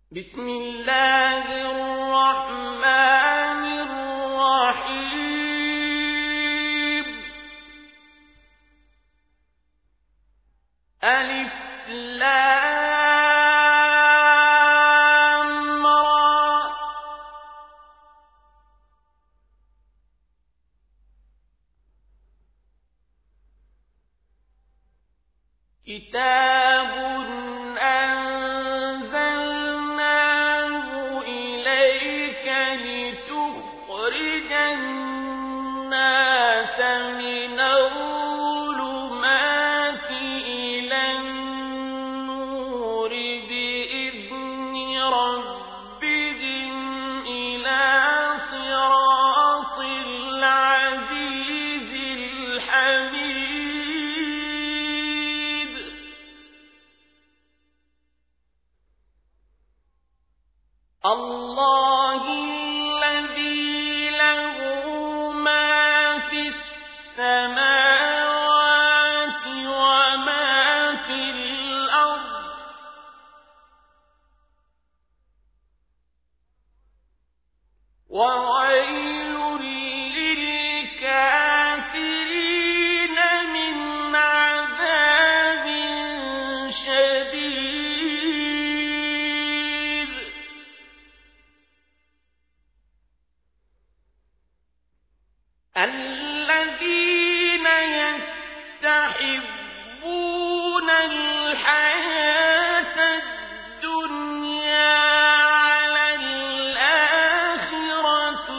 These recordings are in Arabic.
بسم الله الرحمن الرحيم ألف لام را كتاب لتخرج الناس من الظلمات إلى النور بإذن ربهم إلى صراط العزيز الحميد الله الذي له ما في السماوات وما في الأرض وويل للكافرين من عذاب شديد الذين يستحبون الحياة الدنيا على الآخرة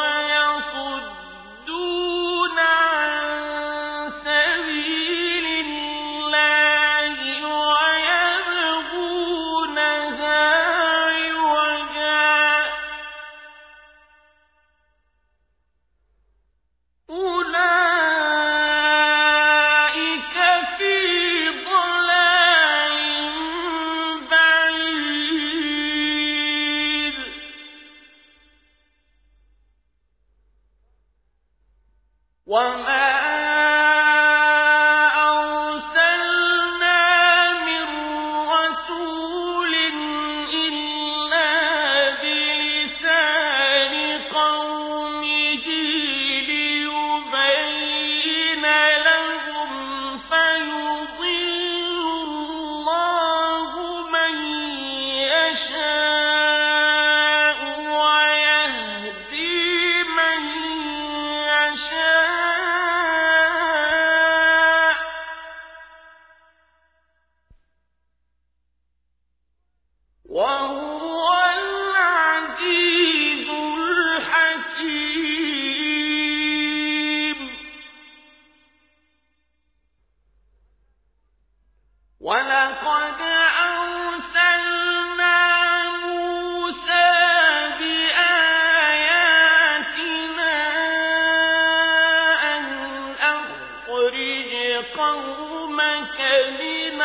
ويصدون عن سبيل الله ويبغونها عوجا أولئك في ضلال بعيد وما أرسلنا من رسول إلا بلسان قومه ليبين لهم فيضل الله من يشاء ويهدي من يشاء وهو العزيز الحكيم ولقد أرسلنا موسى بآياتنا أن أخرج قومك من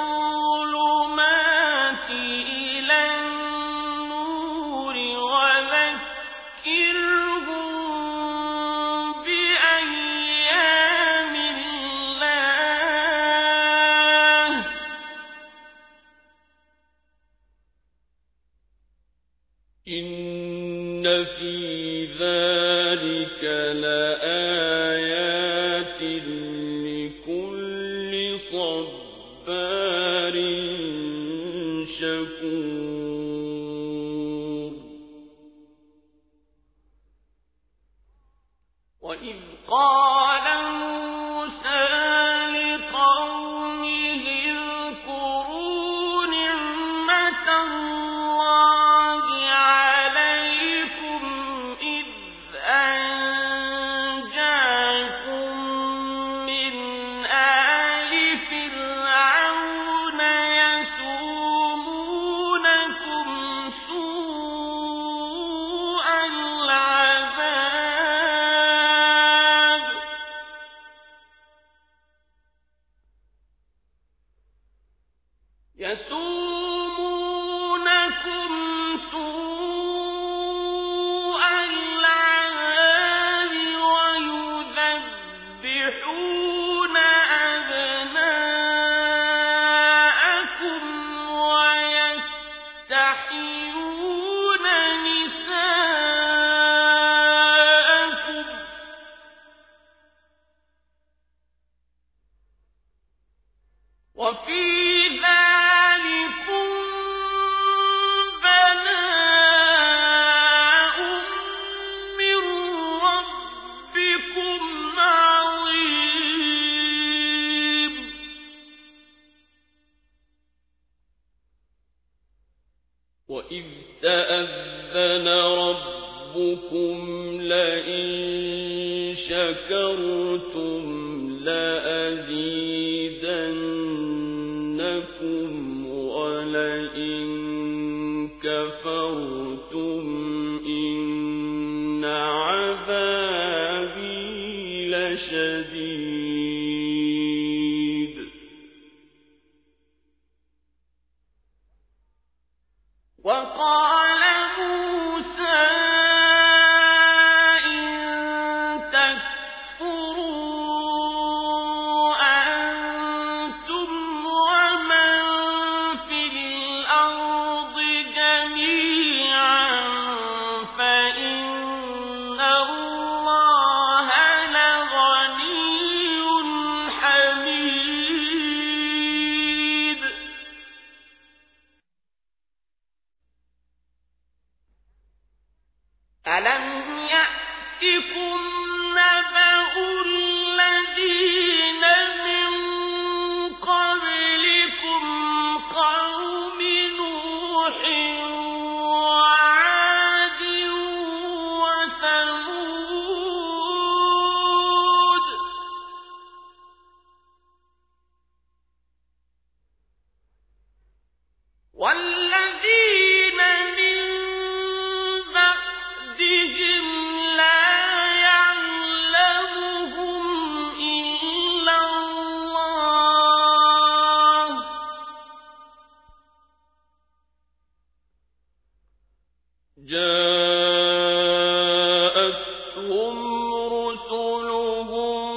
الظلمات إلى النور وذكرهم بأيام الله إن في ذلك لآيات لكل صبار شكور وإذ قال موسى لقومه اذكروا نعمة الله عليكم إذ أنجاكم من آل فرعون يسومونكم سوء العذاب ويذبحون أبناءكم ويستحيون تستحيون نساءكم وفي ذلكم بلاء من ربكم عظيم وإذ تأذن ربكم لئن شكرتم لأزيدنكم ولئن كفرتم إن عذابي لشديد وقال موسى إن تكفروا أنتم ومن في الأرض جميعا فإن الله لغني حميد ألم يأتكم نبأ الذين من قبلكم قوم نوح وعاد وثمود والذين من بعدهم لا يعلمهم إلا الله جاءتهم رسلهم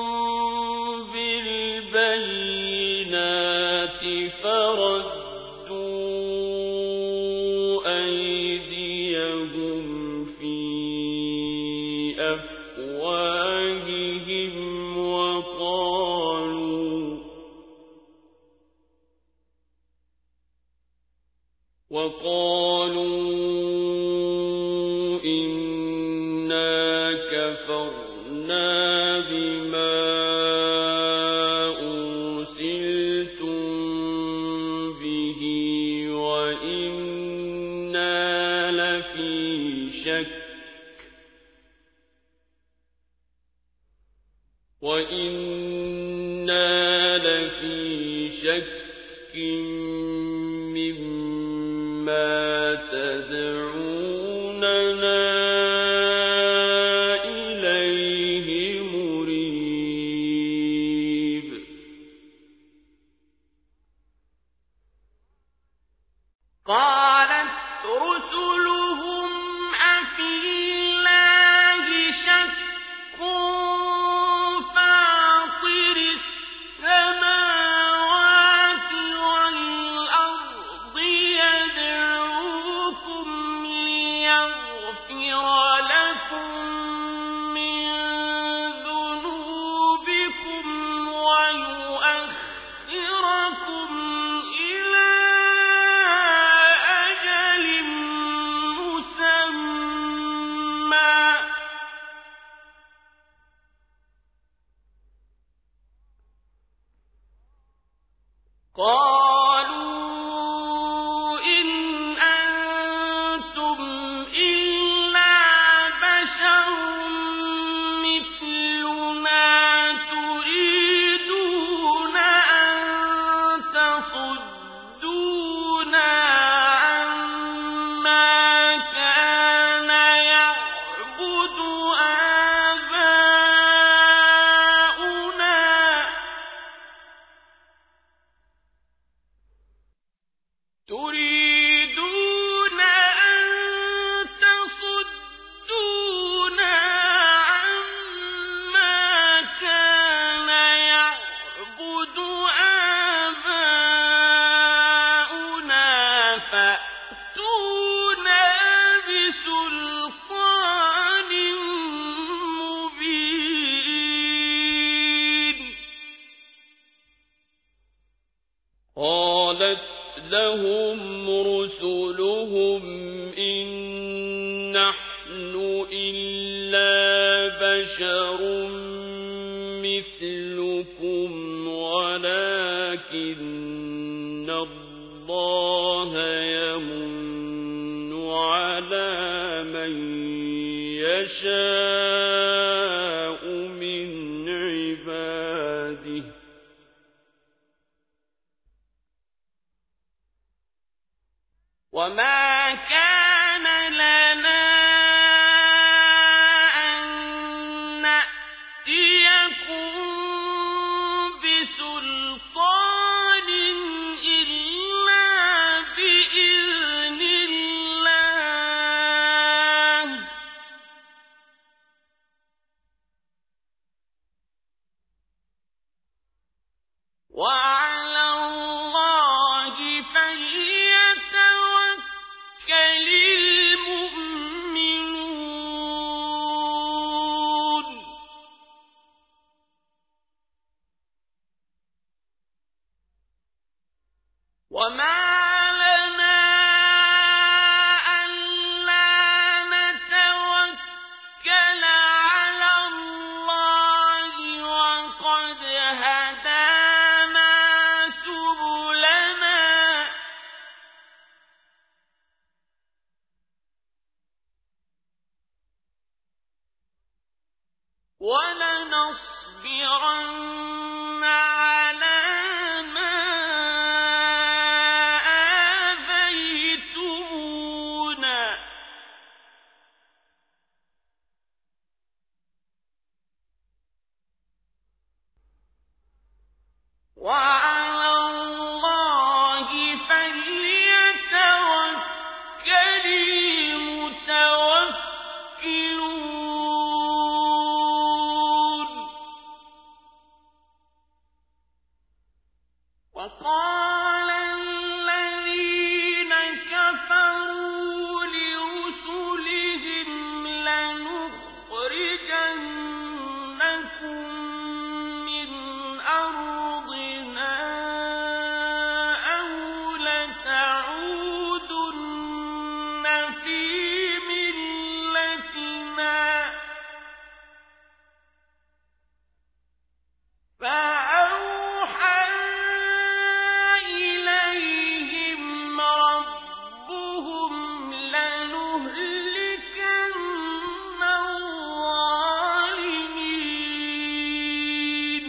بالبينات فردوا أيديهم في أفواههم وقالوا إنا كفرنا بما أرسلتم به وإنا لفي شك مما تدعوننا إليه مريب قالت رسلهم أفي الله شك فاطر السماوات والأرض يدعوكم ليغفر لكم من ذنوبكم ويؤخركم إلى أجل بسلطان مبين قالت لهم رسلهم إن نحن إلا بشر مثلكم ولكن الله يمن على من يشاء من عباده وما كان لنا أن نأتيكم بسلطان إلا بإذن الله وعلى الله فليتوكل المؤمنون وما لنا ألا نتوكل على الله وقد هدانا سبلنا ولنصبرن على ما آذيتمونا وعلى الله فليتوكل المتوكلون وقال الذين كفروا لرسلهم لنخرجنكم من أرضنا أو لتعودن في ملتنا فأوحى إليهم ربهم لنهلكن الظالمين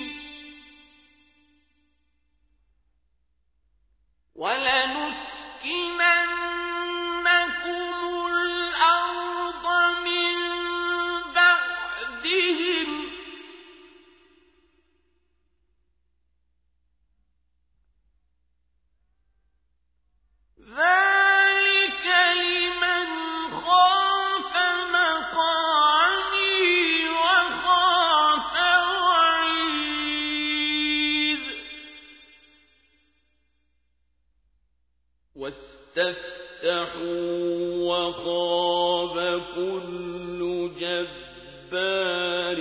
ولنسكننكم الأرض من بعدهم ذلك لمن خاف مقامي وخاف وعيد واستفتحوا وخاب كل جبار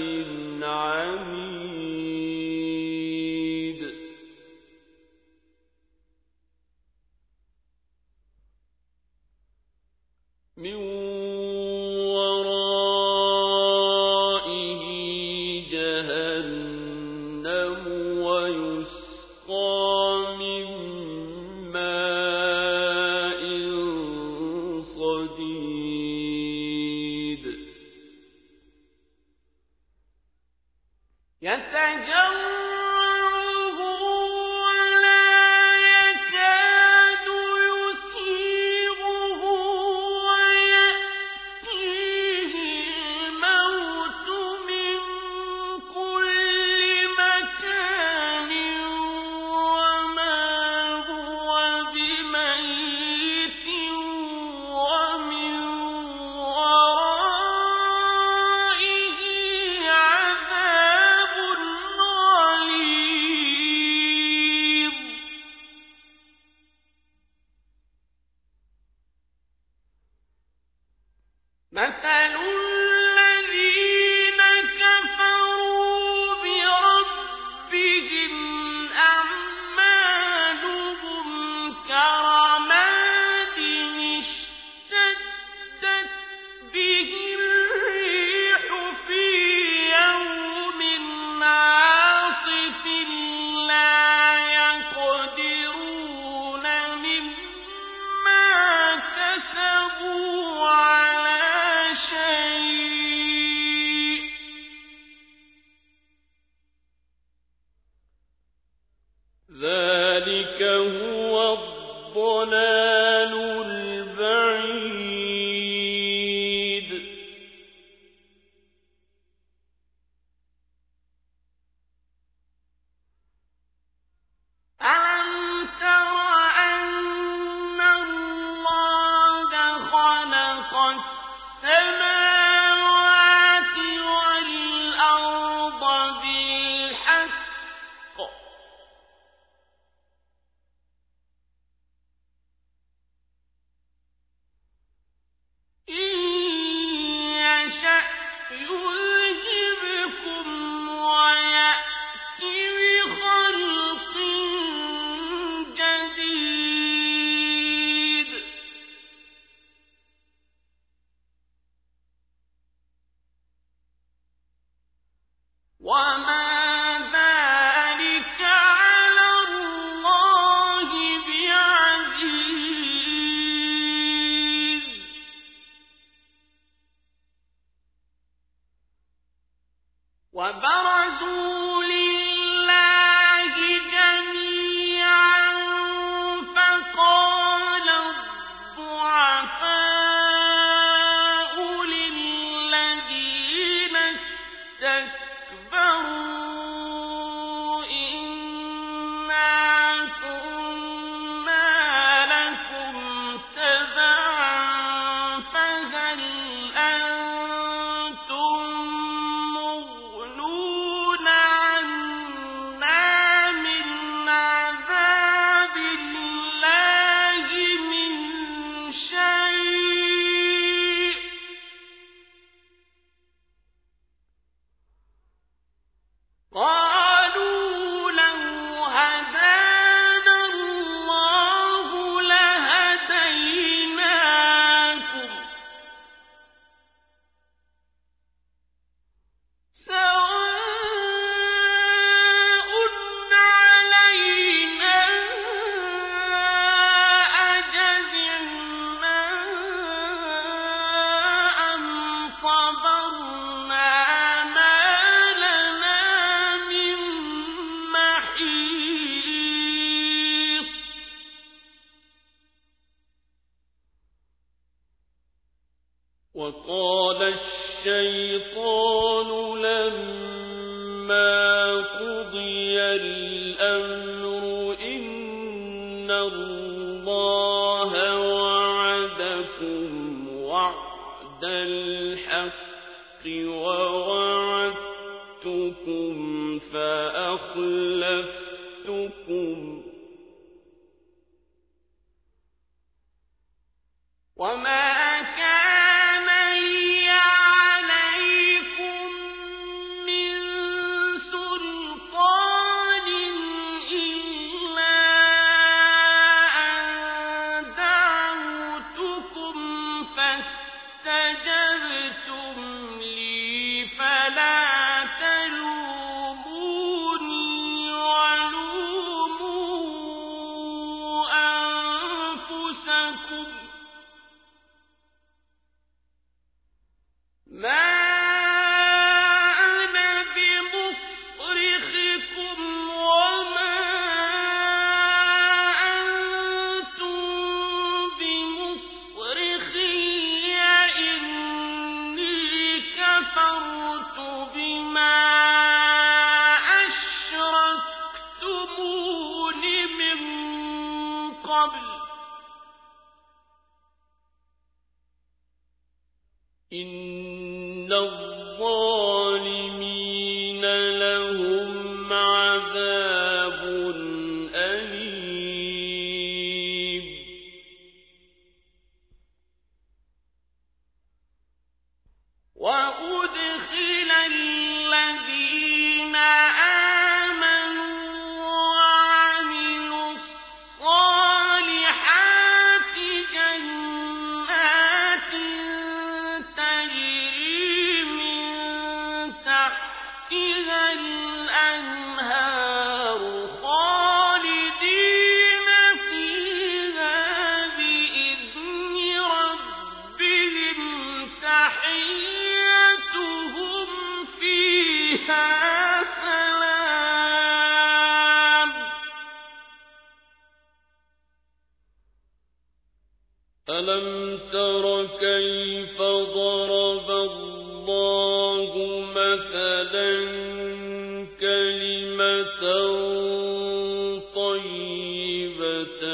عنيد من ورائه جهنم ويسقى من ماء صديد يتجرعه ولا يكاد يسيغه ويأتيه الموت من كل مكان وما هو بميت ومن ورائه عذاب غليظ مثل الذين كفروا بربهم أعمالهم كرماد اشتدت به الريح في يوم عاصف لا يقدرون مما كسبوا على شيء ذلك هو الضلال البعيد ألم تر أن الله خلق السماوات والأرض بالحق إن يشأ يذهبكم ويأت بخلق جديد وما ذلك على الله بعزيز وبرزوا لله جميعا فقال الضعفاء للذين استكبروا إنا كنا لكم تبعا فهل أنتم مغنون عنا من عذاب الله من شيء قالوا لو هدانا الله لهديناكم سواء علينا أجزعنا أم صبرنا ما لنا من محيص وقال الشيطان لما قضي الأمر إن الله وعدكم وعد الحق ووعدتكم فأخلفتكم وما كان لي عليكم من سلطان إلا أن دعوتكم فاستجبتم لي فلا تلوموني ولوموا أنفسكم ما أنا بمصرخكم وما أنتم بمصرخي إني كفرت بما أشركتمون من قبل إن الظالمين لهم عذاب أليم تر كيف ضرب الله مثلا كلمة طيبة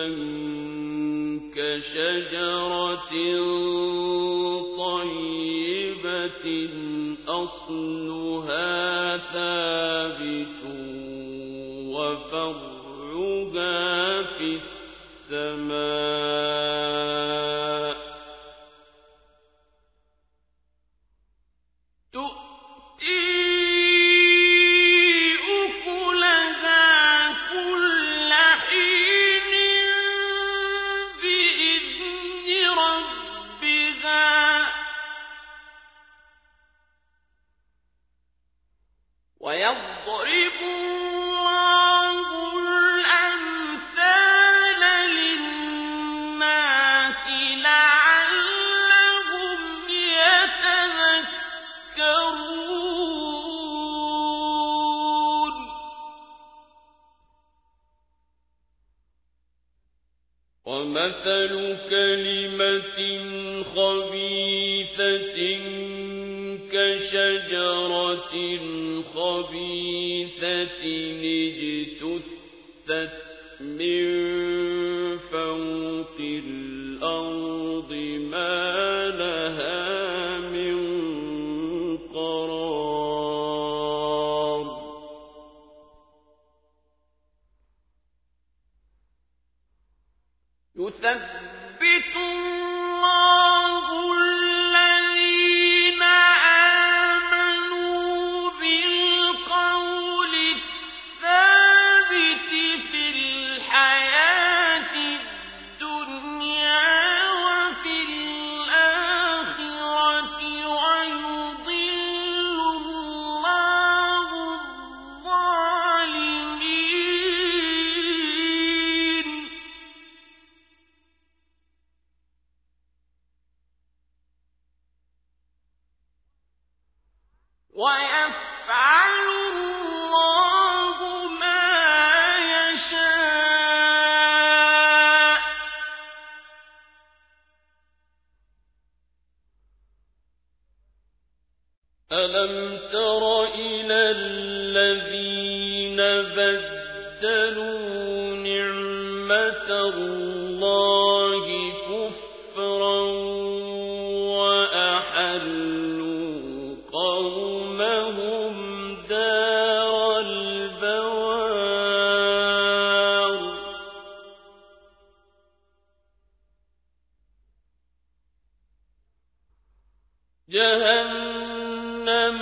كشجرة طيبة أصلها ثابت وفرعها في السماء تؤتي أكلها كل حين بإذن ربها ويضرب الله الأمثال للناس لعلهم يتذكرون ومثل كلمة خبيثة كشجرة خبيثة اجتثت من فوق الأرض ما لها من قرار يثبت الله الذين آمنوا بالقول الثابت في الحياة الدنيا وفي الآخرة ويضل الله الظالمين ويفعل الله ما يشاء ألم تر إلى الذين بدلوا نعمة الله كفرا وأحلوا قومهم دار البوار جهنم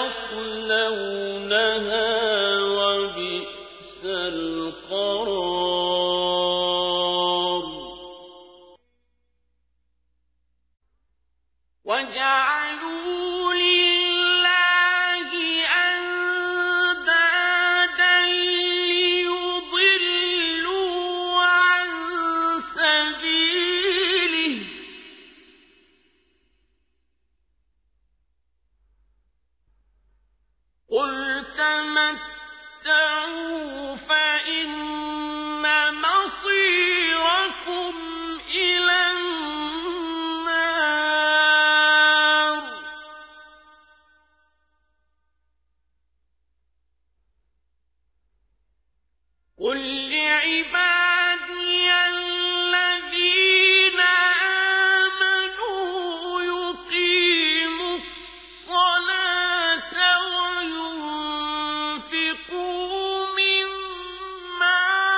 يصلونها وبئس القرار وجعلوا لله أندادا ليضلوا عن سبيله قل تمتعوا فإن مصيركم إلى النار قل لعبادي الذين آمنوا يقيموا الصلاة وينفقوا مما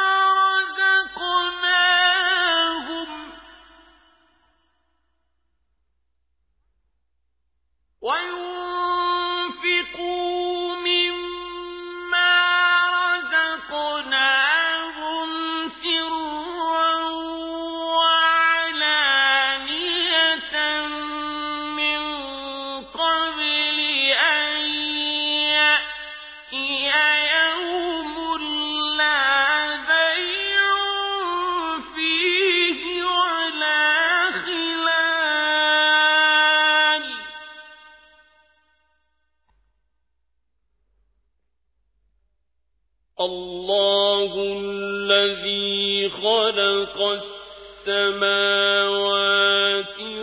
رزقناهم سرا وعلانية من قبل أن يأتي يوم لا بيع فيه ولا خلال الله الذي خلق السماوات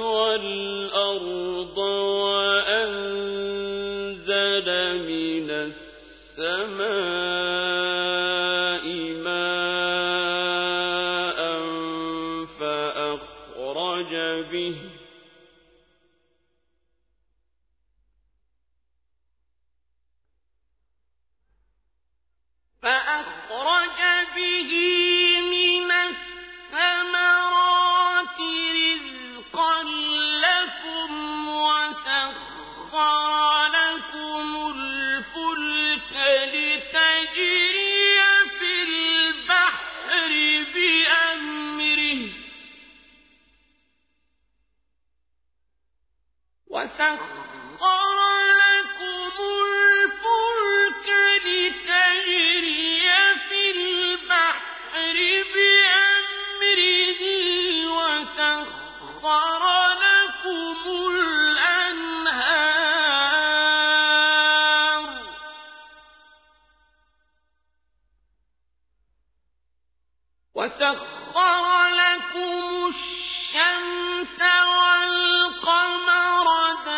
وسخر لكم الشمس والقمر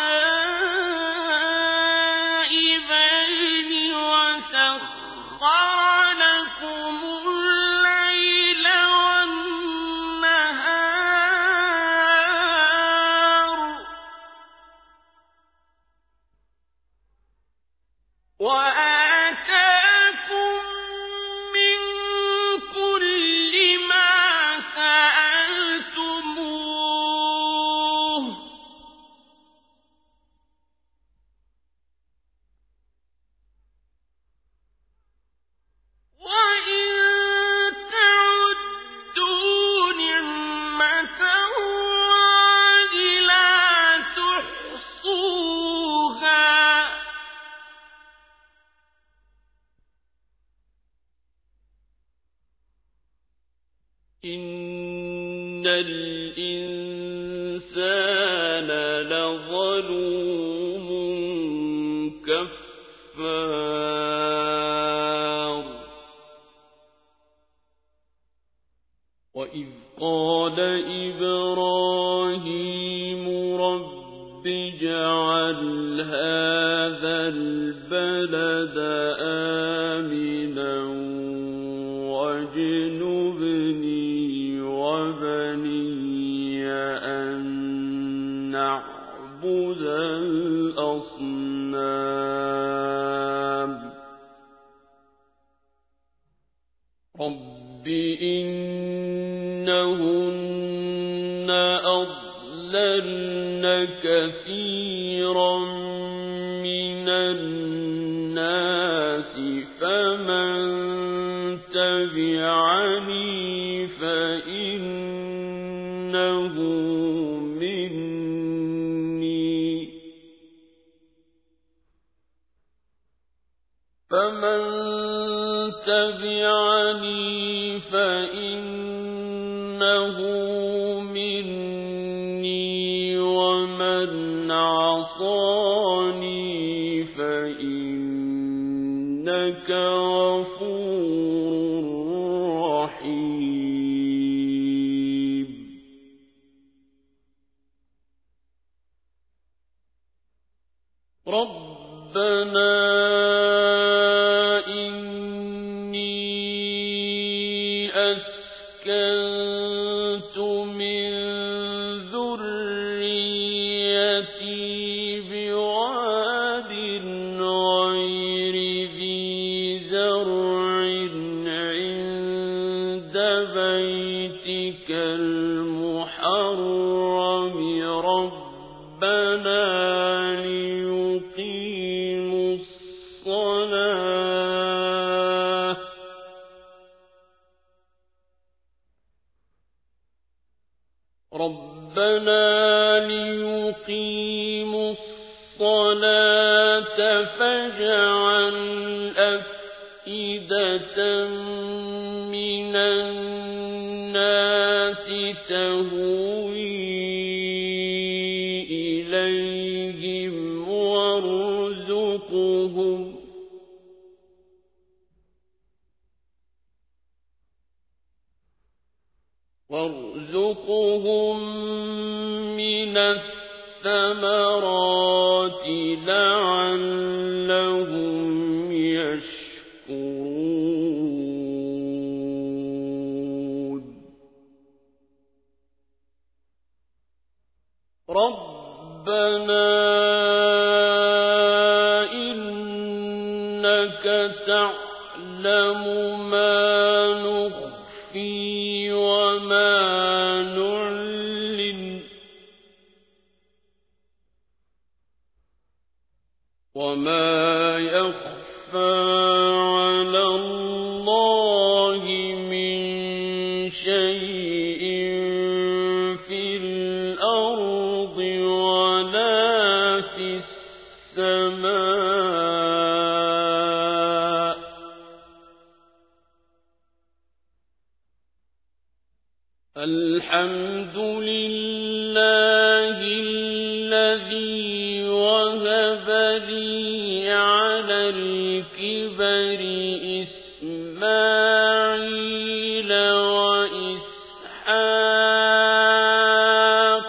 دائبين وسخر لكم الليل والنهار وآتاكم من كل ما سألتموه وإن تعدوا نعمة الله لا تحصوها إن الإنسان لظلوم كفار وإذ قال إبراهيم رب اجعل هذا البلد آمنا واجنبني وبني أن نعبد الأصنام رب إنهن أضللن كثيرا من الناس فمن تبعني فإنه مني ومن عصاني فإنك غفور رحيم ربنا أسكنت من ذريتي بواد غير ذي زرع عند بيتك المحرم ربنا ليقيموا الصلاة فاجعل أفئدة من الناس تهوي إليهم وارزقهم من الثمرات لعلهم يشكرون ربنا إنك تعلم ما نخفي وما نعلن وما يخفى على الله من شيء في الأرض ولا السماء الحمد لله الذي وهب لي على الكبر إسماعيل وإسحاق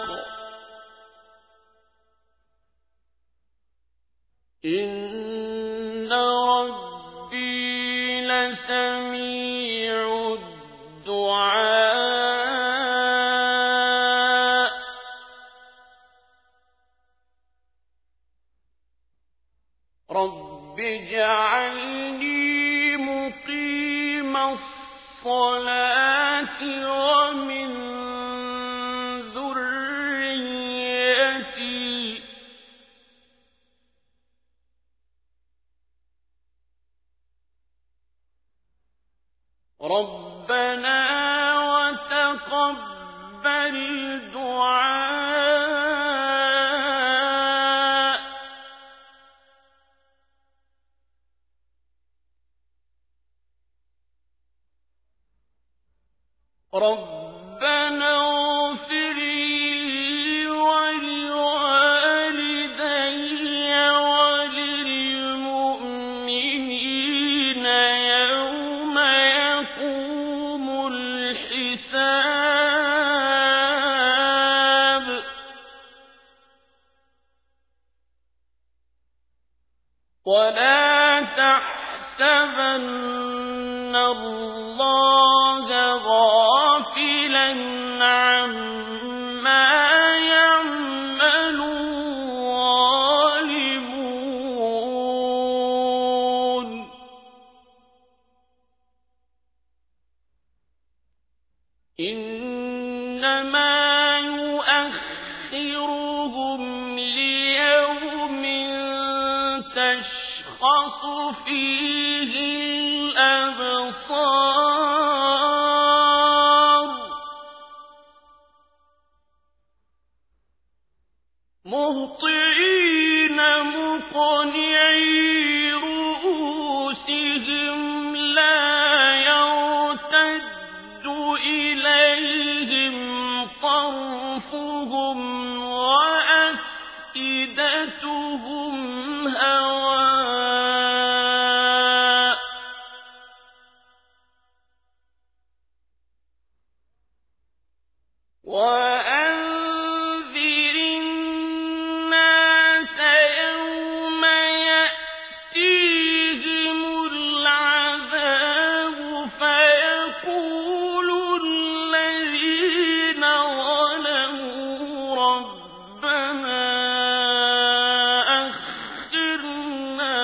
إن ربي لسميع الدعاء رب اجعلني مقيم الصلاة ومن ذريتي ربنا وتقبل دعاء ربنا اغفر لي ولوالدي وللمؤمنين يوم يقوم الحساب ولا تحسبن الله غافلا عما يعمل الظالمون إنما يؤخرهم ليوم تشخص فيه الأبصار مهطعين مقنعي رؤوسهم لا يرتد إليهم طرفهم وأفئدتهم هواء وأنذر الناس يوم يأتيهم العذاب فيقول الذين ظلموا ربنا أخرنا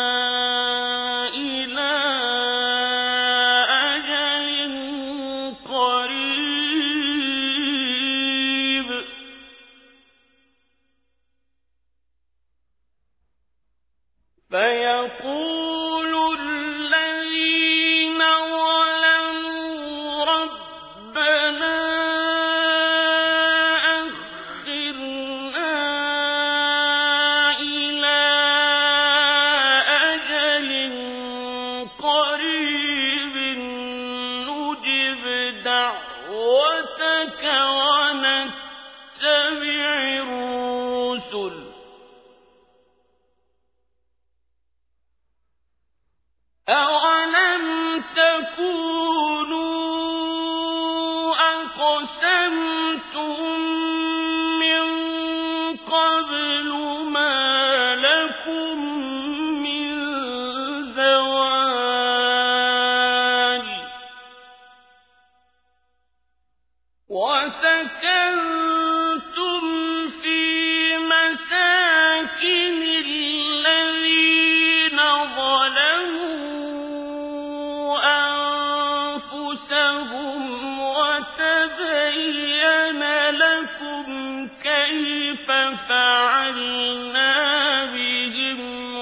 إلى أجل قريب فيقول الذين ظلموا ربنا أخرنا إلى أجل قريب نجب دعوتك ونتبع الرسل أولم تكونوا أقسمتم من قبل ما لكم من زوال وسكنتم في مساكن الذين ظلموا أنفسهم وتبين لكم كيف فعلنا بهم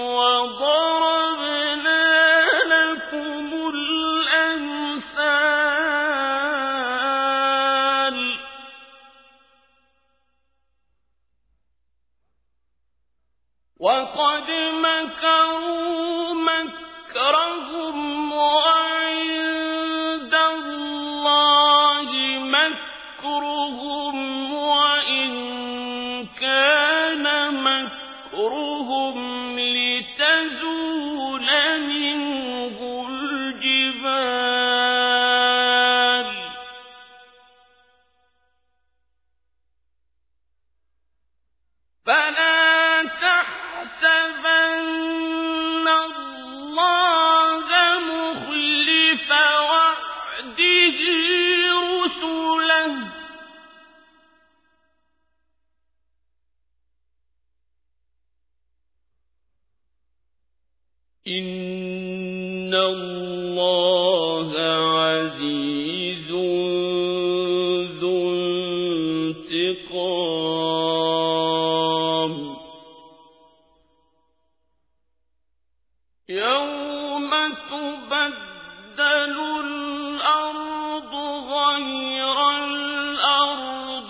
وضربنا لكم الأمثال وقد مكروا مكرهم وعند الله مكرهم وإن كان مكرهم لتزول منه الجبال فلا تحسبن الله مخلف وعده رسله إن الله عزيز ذو انتقام يوم تبدل الأرض غير الأرض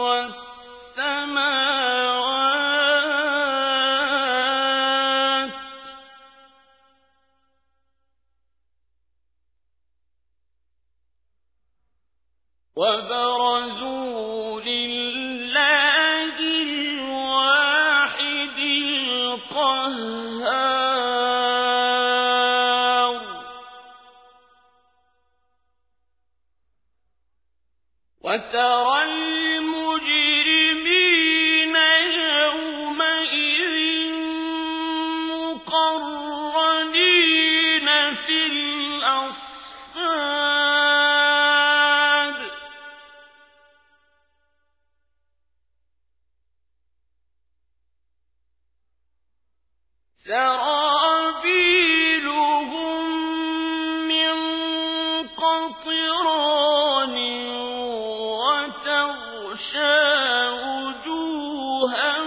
والسماوات وبرزوا لله الواحد القهار وترى المجرمين يومئذ مقرنين في الأصفاد سرابيلهم من قطران وتغشى وجوههم